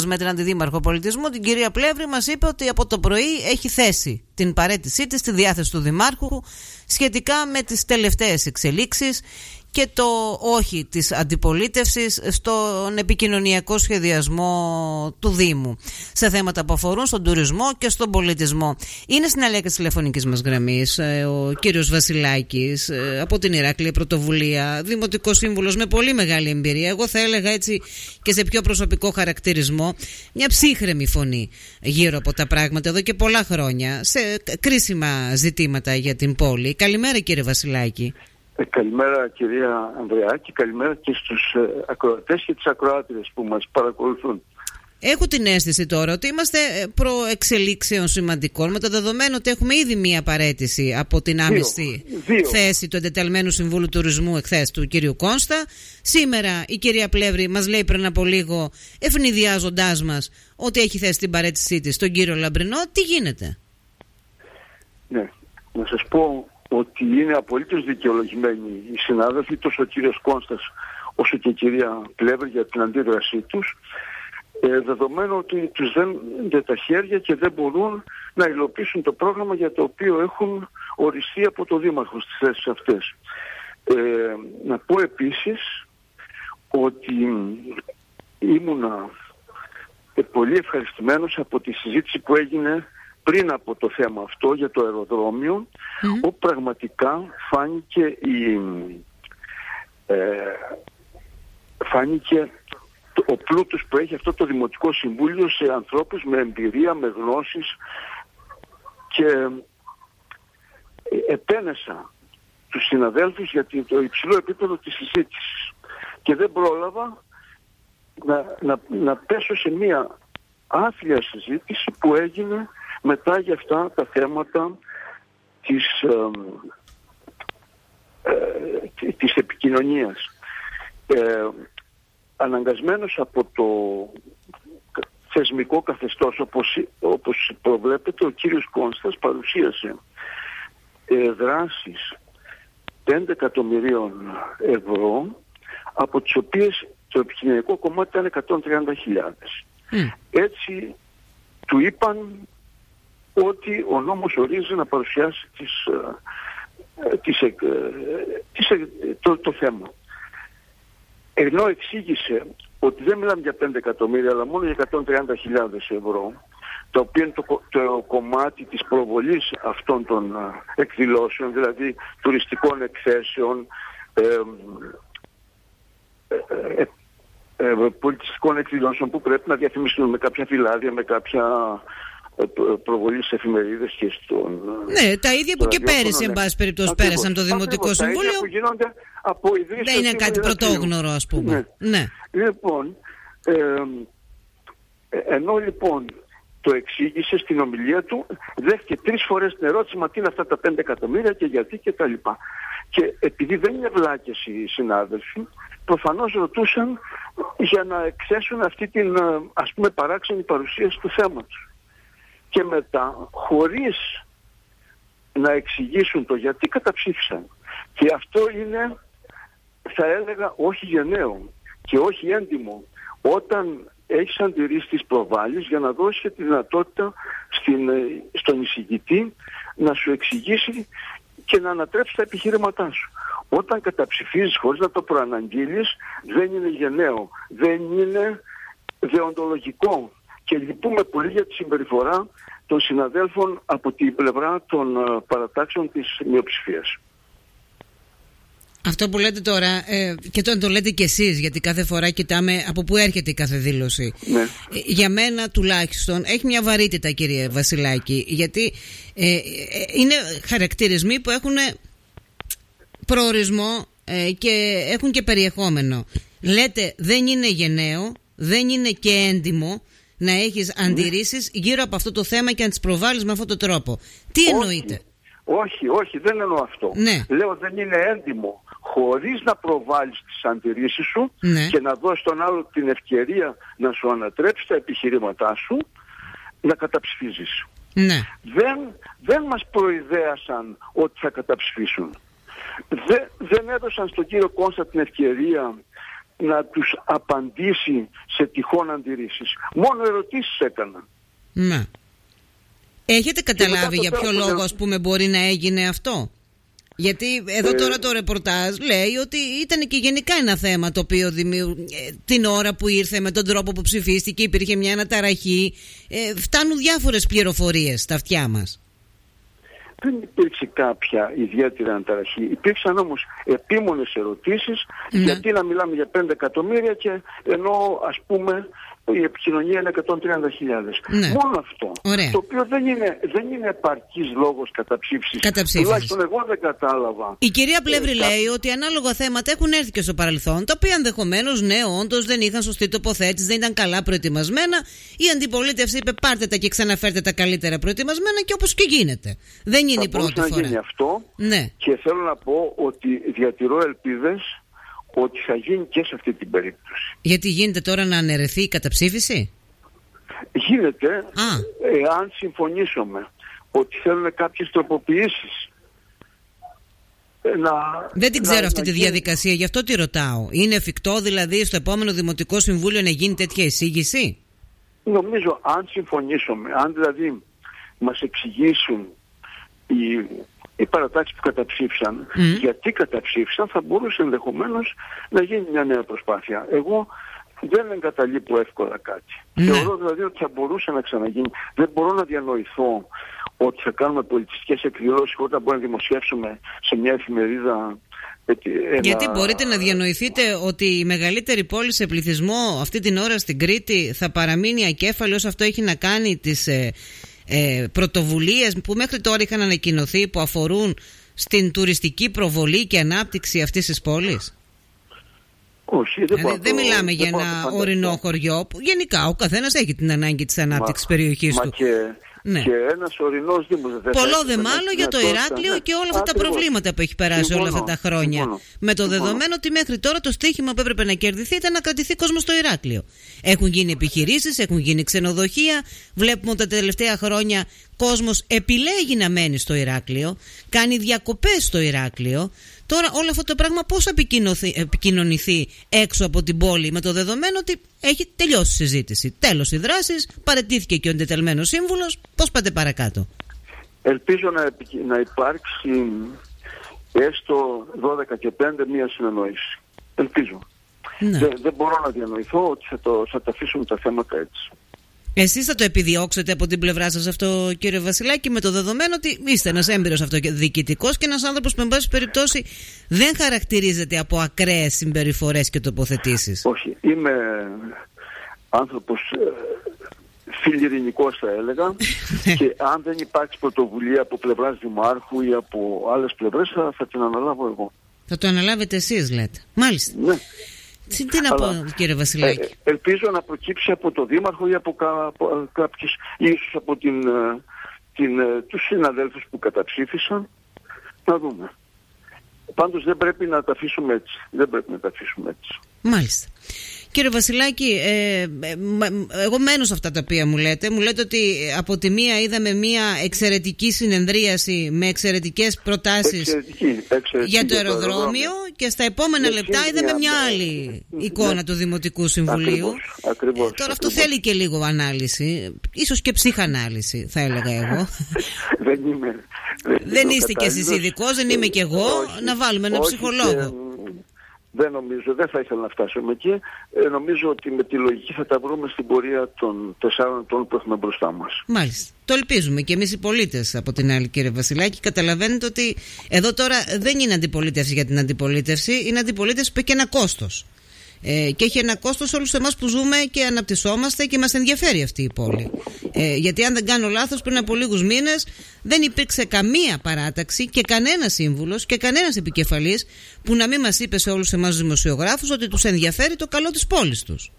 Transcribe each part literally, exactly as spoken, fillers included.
με την Αντιδήμαρχο Πολιτισμού, την κυρία Πλεύρη, μας είπε ότι από το πρωί έχει θέσει την παραίτησή της στη διάθεση του Δημάρχου σχετικά με τις τελευταίες εξελίξεις και το όχι της αντιπολίτευσης στον επικοινωνιακό σχεδιασμό του Δήμου σε θέματα που αφορούν στον τουρισμό και στον πολιτισμό. Είναι στην αλέγεια της τηλεφωνικής μας γραμμής ο κύριος Βασιλάκης από την Ηράκλεια Πρωτοβουλία, δημοτικός σύμβουλος με πολύ μεγάλη εμπειρία, εγώ θα έλεγα έτσι και σε πιο προσωπικό χαρακτηρισμό, μια ψύχρεμη φωνή γύρω από τα πράγματα εδώ και πολλά χρόνια σε κρίσιμα ζητήματα για την πόλη. Καλημέρα κύριε Βασιλάκη. Ε, καλημέρα κυρία Ανδρεάκη, καλημέρα και στους ε, ακροατές και τις ακροάτριες που μας παρακολουθούν. Έχω την αίσθηση τώρα ότι είμαστε προεξελίξεων σημαντικών, με το δεδομένο ότι έχουμε ήδη μία παραίτηση από την άμεση δύο, θέση δύο. του εντεταλμένου Συμβούλου Τουρισμού εχθές του κυρίου Κόνστα. Σήμερα η κυρία Πλεύρη μας λέει πριν από λίγο, ευνηδιάζοντάς μας, ότι έχει θέσει την παραίτησή της στον κύριο Λαμπρινό. Τι γίνεται? Ναι, να σας πω ότι είναι απολύτως δικαιολογημένοι οι συνάδελφοι, τόσο ο κύριος Κόνστας όσο και η κυρία Πλεύρη, για την αντίδρασή τους, ε, δεδομένου ότι τους δένονται τα χέρια και δεν μπορούν να υλοποιήσουν το πρόγραμμα για το οποίο έχουν οριστεί από το Δήμαρχο στις θέσεις αυτές. Ε, να πω επίσης ότι ήμουνα πολύ ευχαριστημένος από τη συζήτηση που έγινε πριν από το θέμα αυτό για το αεροδρόμιο, mm-hmm. όπου πραγματικά φάνηκε, η, ε, φάνηκε ο πλούτος που έχει αυτό το Δημοτικό Συμβούλιο σε ανθρώπους με εμπειρία, με γνώσεις, και επένεσα τους συναδέλφους για το υψηλό επίπεδο της συζήτησης και δεν πρόλαβα να, να, να πέσω σε μια άθλια συζήτηση που έγινε μετά για αυτά τα θέματα της, ε, ε, της επικοινωνίας. Ε, αναγκασμένος από το θεσμικό καθεστώς, όπως, όπως προβλέπετε, ο κύριος Κόνστας παρουσίασε ε, δράσεις πέντε εκατομμυρίων ευρώ, από τις οποίες το επικοινωνιακό κομμάτι ήταν εκατόν τριάντα χιλιάδες. Mm. Έτσι του είπαν ότι ο νόμος ορίζει να παρουσιάσει τις, ε, τις, ε, τις, ε, το, το θέμα. Ενώ εξήγησε ότι δεν μιλάμε για πέντε εκατομμύρια αλλά μόνο για εκατόν τριάντα χιλιάδες ευρώ, το οποίο είναι το, το κομμάτι της προβολής αυτών των ε, εκδηλώσεων, δηλαδή τουριστικών εκθέσεων, ε, ε, ε, ε, πολιτιστικών εκδηλώσεων που πρέπει να διαφημιστούν με κάποια φυλάδια, με κάποια προβολή σε εφημερίδες και στον... Ναι, τα ίδια που και πέρυσι, εν πάση περιπτώσει, πέρασαν το Δημοτικό ακριβώς, Συμβούλιο. Τα ίδια που γίνονται από ιδρύσεις. Δεν είναι κάτι πρωτόγνωρο, ας πούμε. Ναι. Ναι. Λοιπόν, ε, ε, ενώ λοιπόν το εξήγησε στην ομιλία του, δέχτηκε τρεις φορές την ερώτηση, μα τι είναι αυτά τα πέντε εκατομμύρια και γιατί και τα λοιπά. Και επειδή δεν είναι βλάκες οι συνάδελφοι, προφανώς ρωτούσαν για να εκθέσουν αυτή την, ας πούμε, παράξενη παρουσίαση του θέματος. Και μετά, χωρίς να εξηγήσουν το γιατί, καταψήφισαν. Και αυτό είναι, θα έλεγα, όχι γενναίο και όχι έντιμο. Όταν έχεις αντιρρήσει τις προβάλλεις, για να δώσεις και τη δυνατότητα στην, στον εισηγητή να σου εξηγήσει και να ανατρέψει τα επιχείρηματά σου. Όταν καταψηφίζεις χωρίς να το προαναγγείλεις, δεν είναι γενναίο, δεν είναι δεοντολογικό. Και λυπούμε πολύ για τη συμπεριφορά των συναδέλφων από την πλευρά των uh, παρατάξεων της μειοψηφίας. Αυτό που λέτε τώρα, ε, και το, το λέτε κι εσείς, γιατί κάθε φορά κοιτάμε από πού έρχεται η κάθε δήλωση. Ναι. Ε, για μένα τουλάχιστον έχει μια βαρύτητα, κύριε Βασιλάκη, γιατί ε, ε, είναι χαρακτηρισμοί που έχουν προορισμό ε, και έχουν και περιεχόμενο. Λέτε δεν είναι γενναίο, δεν είναι και έντιμο να έχεις αντιρρήσεις γύρω από αυτό το θέμα και να τις προβάλλεις με αυτόν τον τρόπο. Τι εννοείτε? Όχι, όχι, δεν εννοώ αυτό. Ναι. Λέω δεν είναι έντιμο χωρίς να προβάλλεις τις αντιρρήσεις σου, ναι, και να δώσεις τον άλλο την ευκαιρία να σου ανατρέψει τα επιχειρήματά σου, να καταψηφίζεις. Ναι. Δεν, δεν μας προειδέασαν ότι θα καταψηφίσουν. Δεν, δεν έδωσαν στον κύριο Κόνστα την ευκαιρία να τους απαντήσει σε τυχόν αντιρρήσεις. Μόνο ερωτήσεις έκανα. Ναι. Έχετε καταλάβει για ποιο λόγο, ας πούμε, μπορεί να έγινε αυτό? Γιατί εδώ ε... τώρα το ρεπορτάζ λέει ότι ήταν και γενικά ένα θέμα το οποίο δημιου... την ώρα που ήρθε, με τον τρόπο που ψηφίστηκε, υπήρχε μια αναταραχή. Ε, φτάνουν διάφορες πληροφορίες στα αυτιά μας. Δεν υπήρξε κάποια ιδιαίτερη αναταραχή. Υπήρξαν όμως επίμονες ερωτήσεις, ναι. γιατί να μιλάμε για πέντε εκατομμύρια και ενώ, ας πούμε, η επικοινωνία είναι εκατόν τριάντα χιλιάδες. Ναι. Μόνο αυτό. Ωραία. Το οποίο δεν είναι, δεν είναι επαρκής λόγος καταψήφισης. Τουλάχιστον εγώ δεν κατάλαβα. Η κυρία Πλεύρη ε, λέει κα... ότι ανάλογα θέματα έχουν έρθει και στο παρελθόν, τα οποία ενδεχομένως, ναι, όντως δεν είχαν σωστή τοποθέτηση, δεν ήταν καλά προετοιμασμένα. Η αντιπολίτευση είπε πάρτε τα και ξαναφέρτε τα καλύτερα προετοιμασμένα, και όπως και γίνεται. Δεν είναι η πρώτη φορά. Να γίνει αυτό, ναι. Και θέλω να πω ότι διατηρώ ελπίδες ότι θα γίνει και σε αυτή την περίπτωση. Γιατί γίνεται τώρα να αναιρεθεί η καταψήφιση? Γίνεται, εάν συμφωνήσουμε ότι θέλουν κάποιες τροποποιήσεις. Να, Δεν την ξέρω να, αυτή να τη γίνει... διαδικασία, γι' αυτό τη ρωτάω. Είναι εφικτό δηλαδή στο επόμενο Δημοτικό Συμβούλιο να γίνει τέτοια εισήγηση? Νομίζω, αν συμφωνήσουμε, αν δηλαδή μας εξηγήσουν οι, οι παρατάξεις που καταψήφισαν, mm. γιατί καταψήφισαν, θα μπορούσε ενδεχομένως να γίνει μια νέα προσπάθεια. Εγώ δεν εγκαταλείπω εύκολα κάτι. Mm. Θεωρώ δηλαδή ότι θα μπορούσε να ξαναγίνει. Δεν μπορώ να διανοηθώ ότι θα κάνουμε πολιτιστικές εκδηλώσεις όταν μπορούμε να δημοσιεύσουμε σε μια εφημερίδα. Ένα... Γιατί μπορείτε να διανοηθείτε ότι η μεγαλύτερη πόλη σε πληθυσμό αυτή την ώρα στην Κρήτη θα παραμείνει ακέφαλη όσο αυτό έχει να κάνει τις ε, ε, πρωτοβουλίες που μέχρι τώρα είχαν ανακοινωθεί, που αφορούν στην τουριστική προβολή και ανάπτυξη αυτής της πόλης? Όχι, δεν, δηλαδή, δεν μιλάμε δεν για ένα ορεινό χωριό που γενικά ο καθένας έχει την ανάγκη της ανάπτυξης μα, περιοχής μα του. Και... Ναι. Και ένας ορεινός δήμος. Πολλό δε μάλλον για το Ηράκλειο, ναι. Και όλα αυτά Ακριβώς. τα προβλήματα που έχει περάσει Συμφωνώ. όλα αυτά τα χρόνια. Συμφωνώ. Με το Συμφωνώ. δεδομένο ότι μέχρι τώρα το στίχημα που έπρεπε να κερδιθεί ήταν να κρατηθεί κόσμο στο Ηράκλειο. Έχουν γίνει επιχειρήσεις, έχουν γίνει ξενοδοχεία. Βλέπουμε ότι τα τελευταία χρόνια κόσμος επιλέγει να μένει στο Ηράκλειο, κάνει διακοπές στο Ηράκλειο. Τώρα όλο αυτό το πράγμα πώς θα επικοινωνηθεί έξω από την πόλη, με το δεδομένο ότι έχει τελειώσει η συζήτηση. Τέλος οι δράσεις, παραιτήθηκε και ο εντεταλμένος σύμβουλος. Πώς πάτε παρακάτω? Ελπίζω να, να υπάρξει έστω δώδεκα και πέντε μία συνεννόηση. Ελπίζω. Ναι. Δεν, δεν μπορώ να διανοηθώ ότι θα, το, θα τα αφήσουμε τα θέματα έτσι. Εσείς θα το επιδιώξετε από την πλευρά σας αυτό, κύριε Βασιλάκη, με το δεδομένο ότι είστε ένας έμπειρος αυτοδιοικητικός και ένας άνθρωπος που, εν πάση περιπτώσει, δεν χαρακτηρίζεται από ακραίες συμπεριφορές και τοποθετήσεις? Όχι, είμαι άνθρωπος ε, φιλιρινικός, θα έλεγα, και αν δεν υπάρξει πρωτοβουλία από πλευράς δημάρχου ή από άλλες πλευρές, θα, θα την αναλάβω εγώ. Θα το αναλάβετε εσείς, λέτε? Μάλιστα. Ναι. Τι να πω, κύριε Βασιλάκη? Ε, ελπίζω να προκύψει από το Δήμαρχο ή από, κα, από κάποιους, ίσως από την, την, τους συναδέλφους που καταψήφισαν. Να δούμε. Πάντως δεν πρέπει να τα αφήσουμε έτσι. Δεν πρέπει να τα αφήσουμε έτσι. Μάλιστα. Κύριε Βασιλάκη, ε, εγώ μένω σε αυτά τα οποία μου λέτε. Μου λέτε ότι από τη μία είδαμε μια εξαιρετική συνεδρίαση με εξαιρετικές προτάσεις εξαιρετική, εξαιρετική για το αεροδρόμιο, και στα επόμενα και λεπτά είδαμε μια άλλη ναι. εικόνα ναι. του Δημοτικού Συμβουλίου. Ακριβώς, ακριβώς, ε, τώρα ακριβώς. αυτό θέλει και λίγο ανάλυση, ίσως και ψυχανάλυση, θα έλεγα εγώ. δεν είμαι. Δεν, δεν είστε κι εσείς ειδικός, δεν είμαι κι εγώ. Όχι, να βάλουμε ένα όχι ψυχολόγο. Και... Δεν νομίζω, δεν θα ήθελα να φτάσουμε εκεί. Ε, νομίζω ότι με τη λογική θα τα βρούμε στην πορεία των τεσσάρων ετών που έχουμε μπροστά μας. Μάλιστα. Το ελπίζουμε και εμείς οι πολίτες από την άλλη, κύριε Βασιλάκη. Καταλαβαίνετε ότι εδώ τώρα δεν είναι αντιπολίτευση για την αντιπολίτευση, είναι αντιπολίτευση που έχει ένα κόστος. Ε, και έχει ένα κόστος όλους εμάς που ζούμε και αναπτυσσόμαστε και μας ενδιαφέρει αυτή η πόλη. Ε, γιατί αν δεν κάνω λάθος, πριν από λίγους μήνες δεν υπήρξε καμία παράταξη και κανένα σύμβουλος και κανένας επικεφαλής που να μην μας είπε σε όλους εμάς τους δημοσιογράφους ότι τους ενδιαφέρει το καλό της πόλης τους.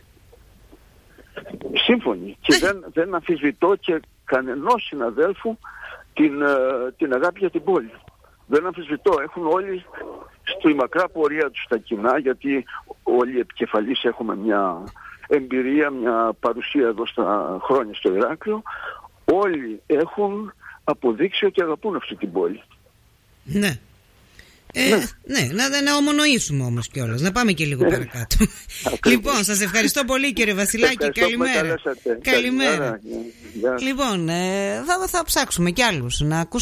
Σύμφωνοι. Και δεν, δεν αμφισβητώ και κανενός συναδέλφου την, την αγάπη για την πόλη. Δεν αμφισβητώ. Έχουν όλοι στη μακρά πορεία τους τα κοινά, γιατί όλοι οι επικεφαλείς έχουμε μια εμπειρία, μια παρουσία εδώ στα χρόνια στο Ηράκλειο. Όλοι έχουν αποδείξει ότι αγαπούν αυτή την πόλη. Ναι. Ε, ναι, ναι να, να ομονοήσουμε όμως κιόλας, να πάμε και λίγο παρακάτω. Λοιπόν, σας ευχαριστώ πολύ κύριε Βασιλάκη, καλημέρα. Καλημέρα. καλημέρα. Λοιπόν, ε, θα, θα ψάξουμε κι άλλους να ακούσουμε.